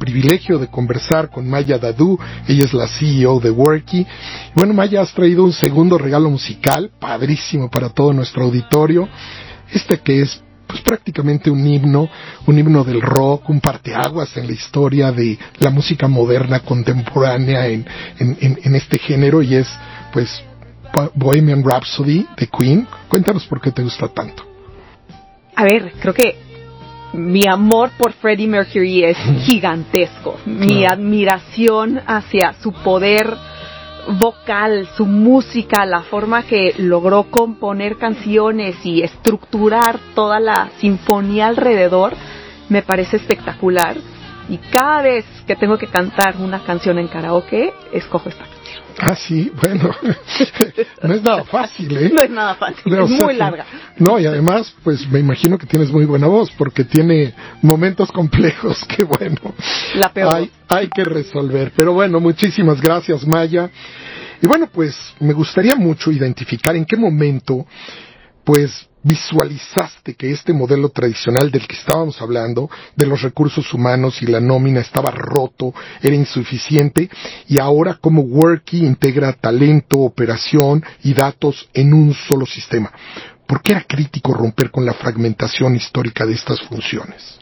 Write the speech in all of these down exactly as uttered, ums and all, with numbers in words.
privilegio de conversar con Maya Dadú. Ella es la C E O de Worky. Bueno, Maya, has traído un segundo regalo musical, padrísimo para todo nuestro auditorio. Este que es pues prácticamente un himno, un himno del rock, un parteaguas en la historia de la música moderna contemporánea en, en, en, en este género, y es pues Bohemian Rhapsody de Queen. Cuéntanos por qué te gusta tanto. A ver, creo que mi amor por Freddie Mercury es gigantesco. Claro. Mi admiración hacia su poder vocal, su música, la forma que logró componer canciones y estructurar toda la sinfonía alrededor, me parece espectacular. Y cada vez que tengo que cantar una canción en karaoke, escojo esta canción. Ah, sí, bueno, no es nada fácil, ¿eh? No es nada fácil, no, es muy larga. No, y además, pues me imagino que tienes muy buena voz, porque tiene momentos complejos que, bueno, la peor. Hay, hay que resolver. Pero bueno, muchísimas gracias, Maya. Y bueno, pues me gustaría mucho identificar en qué momento, pues, visualizaste que este modelo tradicional del que estábamos hablando, de los recursos humanos y la nómina, estaba roto, era insuficiente, y ahora cómo Worky integra talento, operación y datos en un solo sistema. ¿Por qué era crítico romper con la fragmentación histórica de estas funciones?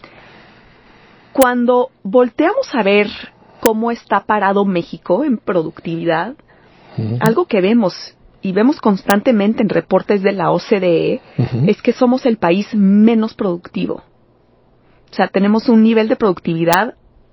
Cuando volteamos a ver cómo está parado México en productividad, uh-huh. algo que vemos y vemos constantemente en reportes de la O C D E, uh-huh. es que somos el país menos productivo. O sea, tenemos un nivel de productividad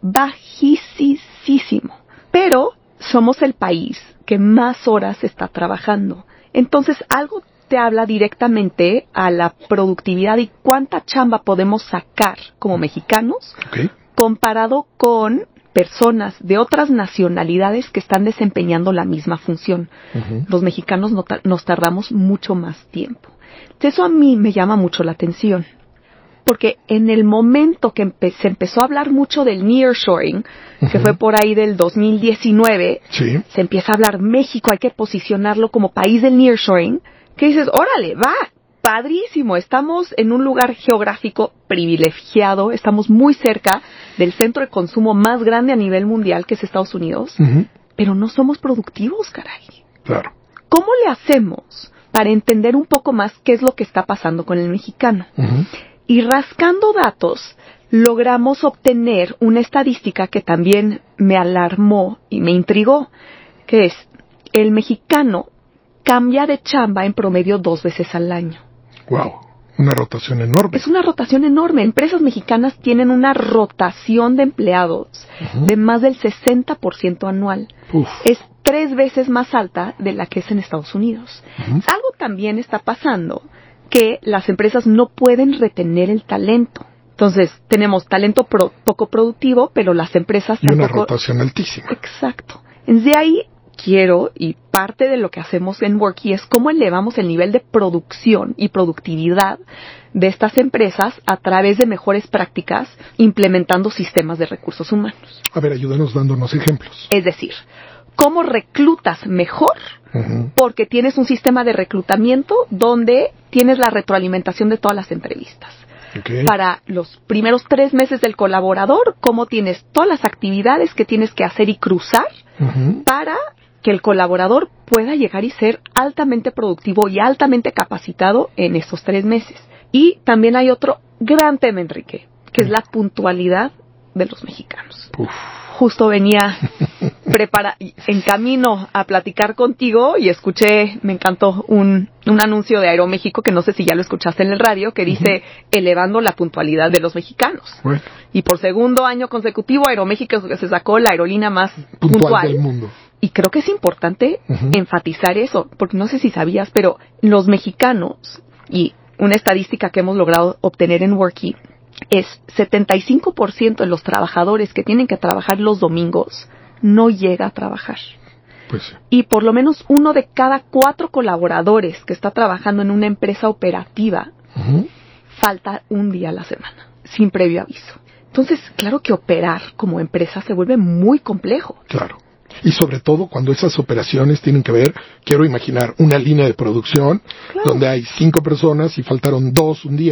bajísimo, pero somos el país que más horas está trabajando. Entonces, algo te habla directamente a la productividad y cuánta chamba podemos sacar como mexicanos, okay. comparado con personas de otras nacionalidades que están desempeñando la misma función. Uh-huh. Los mexicanos no ta- nos tardamos mucho más tiempo. Entonces, eso a mí me llama mucho la atención, porque en el momento que empe- se empezó a hablar mucho del nearshoring, uh-huh. que fue por ahí del dos mil diecinueve, sí. se empieza a hablar México, hay que posicionarlo como país del nearshoring, que dices, órale, va, padrísimo, estamos en un lugar geográfico privilegiado, estamos muy cerca del centro de consumo más grande a nivel mundial, que es Estados Unidos, uh-huh. pero no somos productivos, caray. Claro. ¿Cómo le hacemos para entender un poco más qué es lo que está pasando con el mexicano? Uh-huh. Y rascando datos, logramos obtener una estadística que también me alarmó y me intrigó, que es, el mexicano cambia de chamba en promedio dos veces al año. Wow, una rotación enorme. Es una rotación enorme. Empresas mexicanas tienen una rotación de empleados uh-huh. de más del sesenta por ciento anual. Uf. Es tres veces más alta de la que es en Estados Unidos. Uh-huh. Algo también está pasando, que las empresas no pueden retener el talento. Entonces, tenemos talento pro- poco productivo, pero las empresas y tampoco... una rotación altísima. Exacto. De ahí quiero, y parte de lo que hacemos en Worky es cómo elevamos el nivel de producción y productividad de estas empresas a través de mejores prácticas, implementando sistemas de recursos humanos. A ver, ayúdanos dándonos ejemplos. Es decir, cómo reclutas mejor, uh-huh. porque tienes un sistema de reclutamiento donde tienes la retroalimentación de todas las entrevistas. Okay. Para los primeros tres meses del colaborador, cómo tienes todas las actividades que tienes que hacer y cruzar uh-huh. para que el colaborador pueda llegar y ser altamente productivo y altamente capacitado en esos tres meses. Y también hay otro gran tema, Enrique, que uh-huh. es la puntualidad de los mexicanos. Uf. Justo venía prepara- en camino a platicar contigo y escuché, me encantó un, un anuncio de Aeroméxico, que no sé si ya lo escuchaste en el radio, que dice uh-huh. elevando la puntualidad de los mexicanos. Bueno. Y por segundo año consecutivo, Aeroméxico se sacó la aerolínea más puntual, puntual del mundo. Y creo que es importante uh-huh. enfatizar eso, porque no sé si sabías, pero los mexicanos, y una estadística que hemos logrado obtener en Worky, es setenta y cinco por ciento de los trabajadores que tienen que trabajar los domingos no llega a trabajar. Pues sí. Y por lo menos uno de cada cuatro colaboradores que está trabajando en una empresa operativa uh-huh. falta un día a la semana, sin previo aviso. Entonces, claro que operar como empresa se vuelve muy complejo. Claro. Y sobre todo cuando esas operaciones tienen que ver, quiero imaginar, una línea de producción claro. donde hay cinco personas y faltaron dos un día.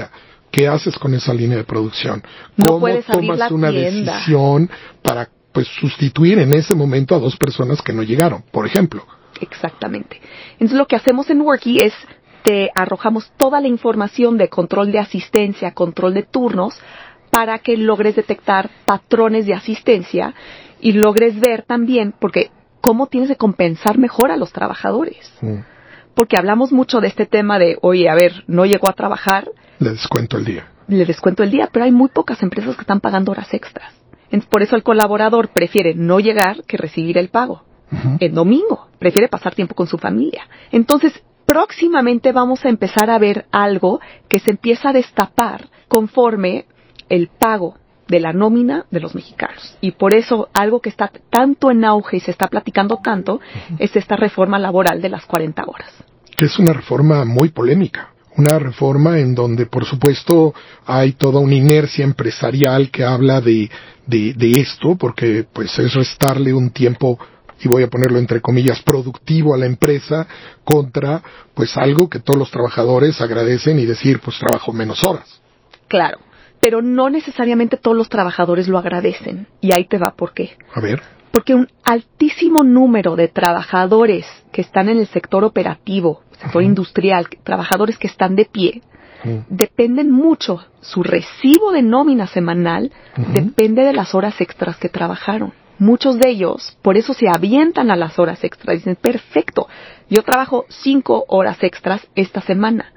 ¿qué haces con esa línea de producción? No ¿Cómo puedes abrir tomas la una tienda. decisión para pues sustituir en ese momento a dos personas que no llegaron, por ejemplo? Exactamente. Entonces lo que hacemos en Worky es te arrojamos toda la información de control de asistencia, control de turnos, para que logres detectar patrones de asistencia y logres ver también, porque cómo tienes que compensar mejor a los trabajadores. Mm. Porque hablamos mucho de este tema de, oye, a ver, no llegó a trabajar. Le descuento el día. Le descuento el día, pero hay muy pocas empresas que están pagando horas extras. Por eso el colaborador prefiere no llegar que recibir el pago. Uh-huh. El domingo prefiere pasar tiempo con su familia. Entonces, próximamente vamos a empezar a ver algo que se empieza a destapar conforme el pago de la nómina de los mexicanos. Y por eso algo que está tanto en auge y se está platicando tanto uh-huh. es esta reforma laboral de las cuarenta horas. Que es una reforma muy polémica. Una reforma en donde, por supuesto, hay toda una inercia empresarial que habla de, de, de esto, porque pues es restarle un tiempo, y voy a ponerlo entre comillas, productivo a la empresa contra pues algo que todos los trabajadores agradecen y decir, pues trabajo menos horas. Claro, pero no necesariamente todos los trabajadores lo agradecen, y ahí te va por qué. A ver. Porque un altísimo número de trabajadores que están en el sector operativo, sector uh-huh. industrial, trabajadores que están de pie, uh-huh. dependen mucho, su recibo de nómina semanal uh-huh. depende de las horas extras que trabajaron. Muchos de ellos, por eso se avientan a las horas extras. Dicen, perfecto, yo trabajo cinco horas extras esta semana.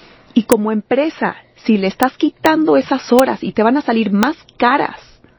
Y como empresa, si le estás quitando esas horas y te van a salir más caras,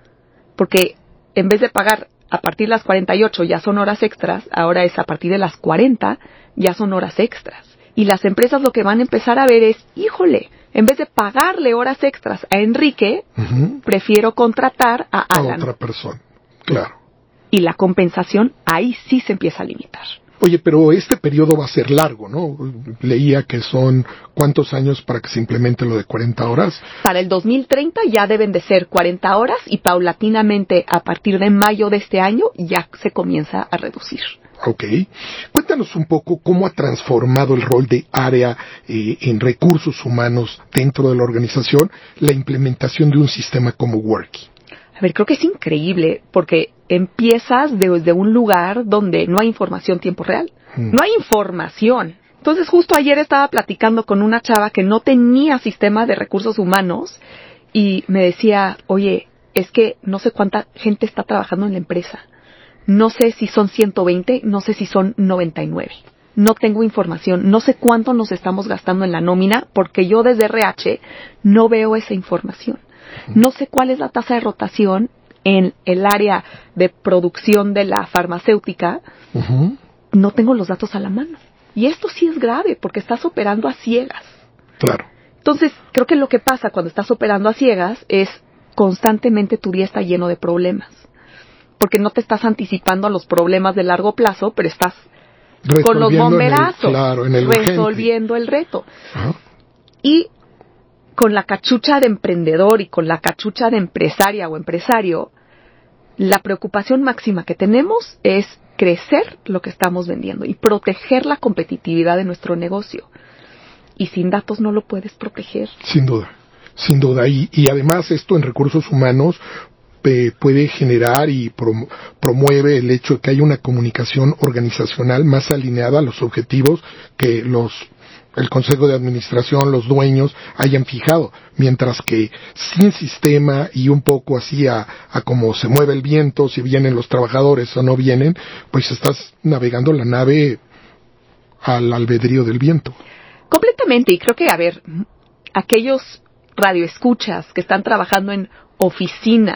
porque en vez de pagar a partir de las cuarenta y ocho ya son horas extras, ahora es a partir de las cuarenta ya son horas extras. Y las empresas lo que van a empezar a ver es, híjole, en vez de pagarle horas extras a Enrique, uh-huh. prefiero contratar a Alan. A otra persona, claro. Y la compensación ahí sí se empieza a limitar. Oye, pero este periodo va a ser largo, ¿no? Leía que son ¿cuántos años para que se implemente lo de cuarenta horas? Para el dos mil treinta ya deben de ser cuarenta horas y paulatinamente a partir de mayo de este año ya se comienza a reducir. Ok. Cuéntanos un poco cómo ha transformado el rol de área eh, en recursos humanos dentro de la organización la implementación de un sistema como Worky. A ver, creo que es increíble porque empiezas desde un lugar donde no hay información en tiempo real. Mm. No hay información. Entonces, justo ayer estaba platicando con una chava que no tenía sistema de recursos humanos y me decía, oye, es que no sé cuánta gente está trabajando en la empresa. No sé si son ciento veinte, no sé si son noventa y nueve. No tengo información, no sé cuánto nos estamos gastando en la nómina porque yo desde R H no veo esa información. No sé cuál es la tasa de rotación en el área de producción de la farmacéutica. Uh-huh. No tengo los datos a la mano. Y esto sí es grave porque estás operando a ciegas. Claro. Entonces, creo que lo que pasa cuando estás operando a ciegas es constantemente tu día está lleno de problemas. Porque no te estás anticipando a los problemas de largo plazo, pero estás con los bomberazos, en el, claro, en el resolviendo urgente. El reto. Uh-huh. Y con la cachucha de emprendedor y con la cachucha de empresaria o empresario, la preocupación máxima que tenemos es crecer lo que estamos vendiendo y proteger la competitividad de nuestro negocio. Y sin datos no lo puedes proteger. Sin duda, sin duda. Y, y además esto en recursos humanos eh, puede generar y prom- promueve el hecho de que haya una comunicación organizacional más alineada a los objetivos que los el consejo de administración, los dueños hayan fijado, mientras que sin sistema y un poco así a, a cómo se mueve el viento, si vienen los trabajadores o no vienen, pues estás navegando la nave al albedrío del viento. Completamente, y creo que, a ver, aquellos radioescuchas que están trabajando en oficinas,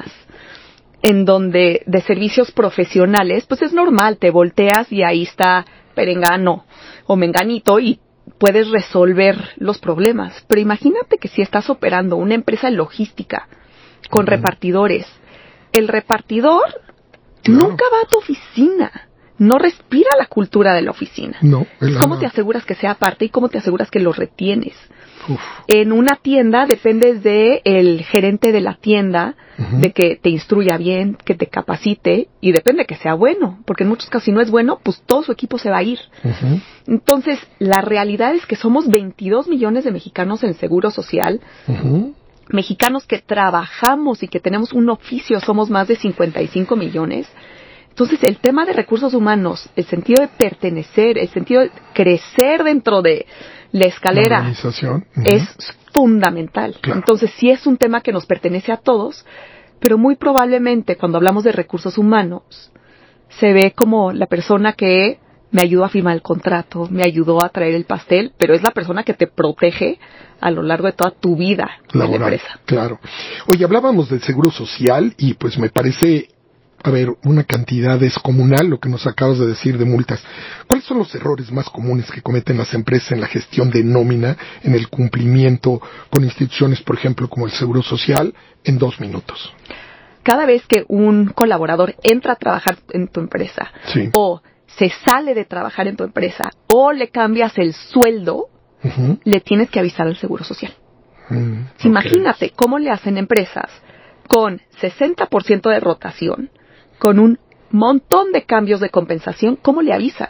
en donde de servicios profesionales, pues es normal, te volteas y ahí está Perengano o Menganito y puedes resolver los problemas. Pero imagínate que si estás operando una empresa logística con uh-huh. repartidores, el repartidor claro. nunca va a tu oficina, no respira la cultura de la oficina. No. La... ¿Cómo te aseguras que sea parte y cómo te aseguras que lo retienes? Uf. En una tienda dependes de el gerente de la tienda, uh-huh. de que te instruya bien, que te capacite, y depende que sea bueno, porque en muchos casos si no es bueno, pues todo su equipo se va a ir. Uh-huh. Entonces, la realidad es que somos veintidós millones de mexicanos en Seguro Social, uh-huh. mexicanos que trabajamos y que tenemos un oficio, somos más de cincuenta y cinco millones. Entonces, el tema de recursos humanos, el sentido de pertenecer, el sentido de crecer dentro de la escalera, la uh-huh. es fundamental. Claro. Entonces, sí es un tema que nos pertenece a todos, pero muy probablemente cuando hablamos de recursos humanos, se ve como la persona que me ayudó a firmar el contrato, me ayudó a traer el pastel, pero es la persona que te protege a lo largo de toda tu vida laboral, en la empresa. Claro. Oye, hablábamos del seguro social y pues me parece... A ver, una cantidad descomunal lo que nos acabas de decir de multas. ¿Cuáles son los errores más comunes que cometen las empresas en la gestión de nómina, en el cumplimiento con instituciones, por ejemplo, como el Seguro Social, en dos minutos? Cada vez que un colaborador entra a trabajar en tu empresa, sí. o se sale de trabajar en tu empresa, o le cambias el sueldo, uh-huh. le tienes que avisar al Seguro Social. Mm, okay. Imagínate cómo le hacen empresas con sesenta por ciento de rotación, con un montón de cambios de compensación, ¿cómo le avisan?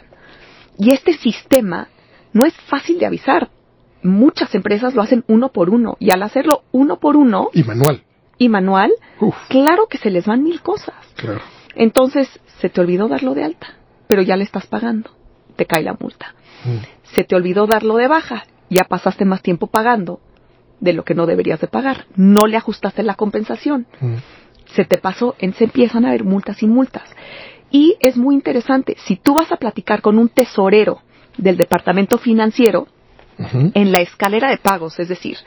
Y este sistema no es fácil de avisar. Muchas empresas lo hacen uno por uno, y al hacerlo uno por uno... Y manual. Y manual, Uf. claro que se les van mil cosas. Claro. Entonces, se te olvidó darlo de alta, pero ya le estás pagando, te cae la multa. Mm. Se te olvidó darlo de baja, ya pasaste más tiempo pagando de lo que no deberías de pagar. No le ajustaste la compensación. Mm. Se te pasó, en, se empiezan a ver multas y multas. Y es muy interesante, si tú vas a platicar con un tesorero del departamento financiero, uh-huh. en la escalera de pagos, es decir,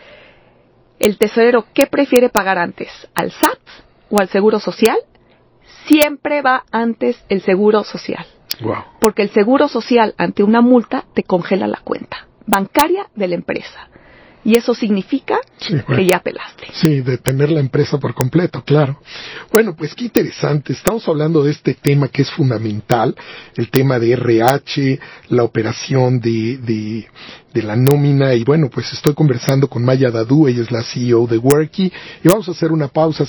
el tesorero, ¿qué prefiere pagar antes? ¿Al S A T o al Seguro Social? Siempre va antes el Seguro Social. Wow. Porque el Seguro Social, ante una multa, te congela la cuenta bancaria de la empresa. Y eso significa sí, bueno, que ya pelaste. Sí, de tener la empresa por completo, claro. Bueno, pues qué interesante. Estamos hablando de este tema que es fundamental, el tema de R H, la operación de, de, de la nómina. Y bueno, pues estoy conversando con Maya Dadú, ella es la C E O de Worky. Y vamos a hacer una pausa.